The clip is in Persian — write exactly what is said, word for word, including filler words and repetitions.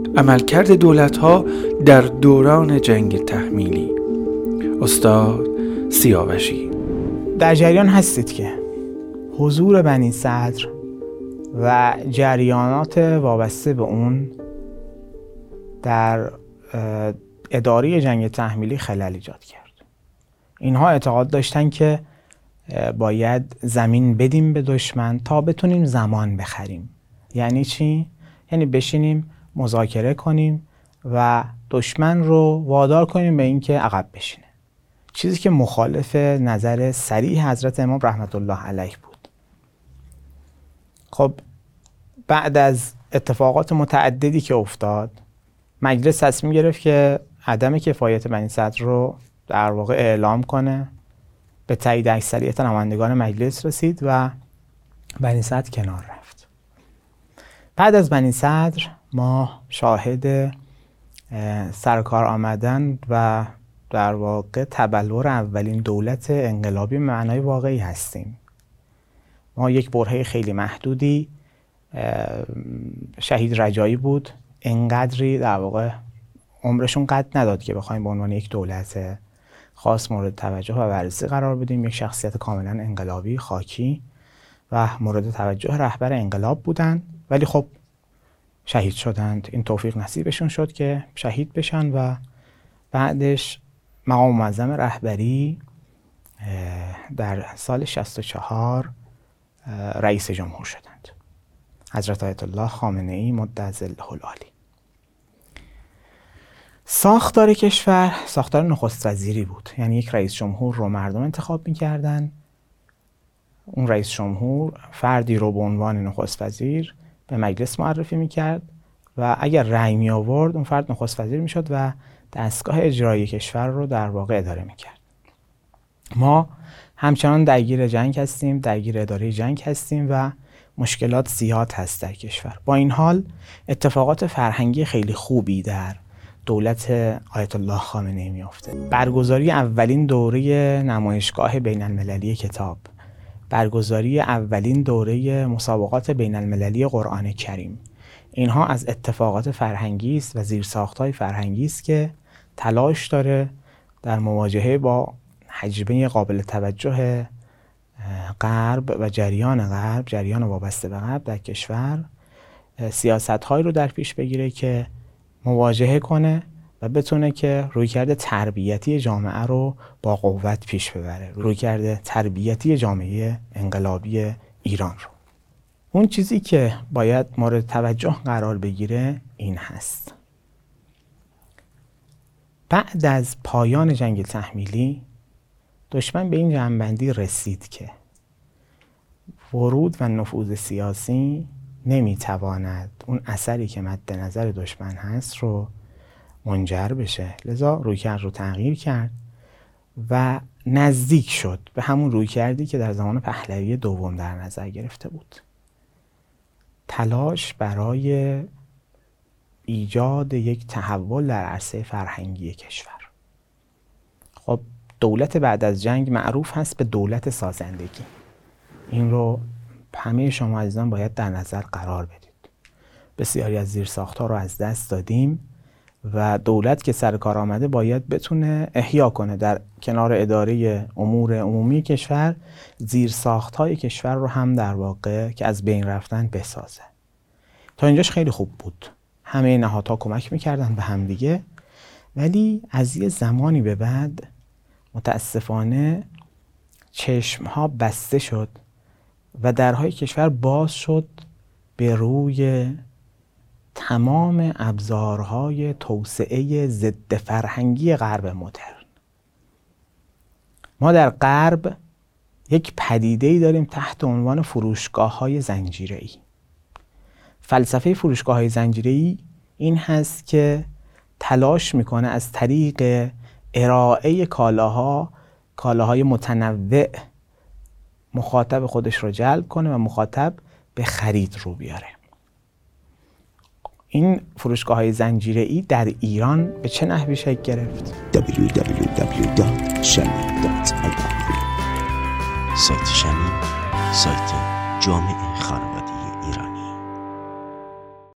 عملکرد دولت‌ها در دوران جنگ تحمیلی. استاد سیاوشی. در جریان هستید که حضور بنی صدر و جریانات وابسته به اون در اداره جنگ تحمیلی خلل ایجاد کرد. اینها اعتقاد داشتن که باید زمین بدیم به دشمن تا بتونیم زمان بخریم. یعنی چی؟ یعنی بشینیم مذاکره کنیم و دشمن رو وادار کنیم به اینکه عقب بشینه. چیزی که مخالف نظر صریح حضرت امام رحمت الله علیه بود. خب بعد از اتفاقات متعددی که افتاد، مجلس تصمیم گرفت که عدم کفایت بنی صدر رو در واقع اعلام کنه. به تایید اکثریت نمایندگان مجلس رسید و بنی صدر کنار رفت. بعد از بنی صدر ما شاهد سرکار آمدن و در واقع تبلور اولین دولت انقلابی به معنای واقعی هستیم. ما یک برهه خیلی محدودی، شهید رجایی بود، انقدری در واقع عمرشون قد نداد که بخوایم به عنوان یک دولت خاص مورد توجه و بررسی قرار بدیم. یک شخصیت کاملا انقلابی، خاکی و مورد توجه رهبر انقلاب بودن، ولی خب شهید شدند. این توفیق نصیبشون شد که شهید بشن و بعدش مقام معظم رهبری در سال شصت و چهار رئیس جمهور شدند، حضرت آیت الله خامنه ای مد ظله العالی. ساختار کشور ساختار نخست وزیری بود، یعنی یک رئیس جمهور رو مردم انتخاب می‌کردن. اون رئیس جمهور فردی رو به عنوان نخست وزیر به مجلس معرفی می‌کرد و اگر رأی می آورد اون فرد نخست وزیر می‌شد و دستگاه اجرایی کشور رو در واقع اداره می‌کرد. ما همچنان درگیر جنگ هستیم، درگیر اداره جنگ هستیم و مشکلات زیاد هست در کشور. با این حال اتفاقات فرهنگی خیلی خوبی در دولت آیت الله خامنه ای میفته. برگزاری اولین دوره نمایشگاه بین المللی کتاب، برگزاری اولین دوره مسابقات بین المللی قرآن کریم، اینها از اتفاقات فرهنگی است و زیرساخت‌های فرهنگی است که تلاش داره در مواجهه با حجمه قابل توجه غرب و جریان غرب، جریان وابسته به غرب در کشور، سیاست‌هایی رو در پیش بگیره که مواجهه کنه و بتونه که رویکرد تربیتی جامعه رو با قوت پیش ببره، رویکرد تربیتی جامعه انقلابی ایران رو. اون چیزی که باید مورد توجه قرار بگیره این هست: بعد از پایان جنگ تحمیلی دشمن به این جنبندی رسید که ورود و نفوذ سیاسی نمیتواند اون اثری که مد نظر دشمن هست رو منجر بشه، لذا رویکرد رو تغییر کرد و نزدیک شد به همون رویکردی که در زمان پهلوی دوم در نظر گرفته بود. تلاش برای ایجاد یک تحول در عرصه فرهنگی کشور. خب دولت بعد از جنگ معروف هست به دولت سازندگی. این رو همه شما عزیزان باید در نظر قرار بدید. بسیاری از زیرساخت‌ها رو از دست دادیم و دولت که سر کار آمده باید بتونه احیا کنه در کنار اداره امور عمومی کشور زیرساخت‌های کشور رو هم در واقع که از بین رفتن بسازه. تا اینجاش خیلی خوب بود. همه نهادها کمک می‌کردن به هم دیگه، ولی از یه زمانی به بعد متاسفانه چشم‌ها بسته شد و درهای کشور باز شد به روی تمام ابزارهای توسعه ضد فرهنگی غرب مدرن. ما در غرب یک پدیده‌ای داریم تحت عنوان فروشگاه‌های زنجیره‌ای. فلسفه فروشگاه‌های زنجیره‌ای این هست که تلاش میکنه از طریق ارائه کالاها، کالاهای متنوع، مخاطب خودش رو جلب کنه و مخاطب به خرید رو بیاره. این فروشگاه‌های زنجیره‌ای در ایران به چه نحوی شکل گرفت؟ دبلیو دبلیو دبلیو دات شمیم دات آی آر سایت شمیم، سایت جامع خانواده.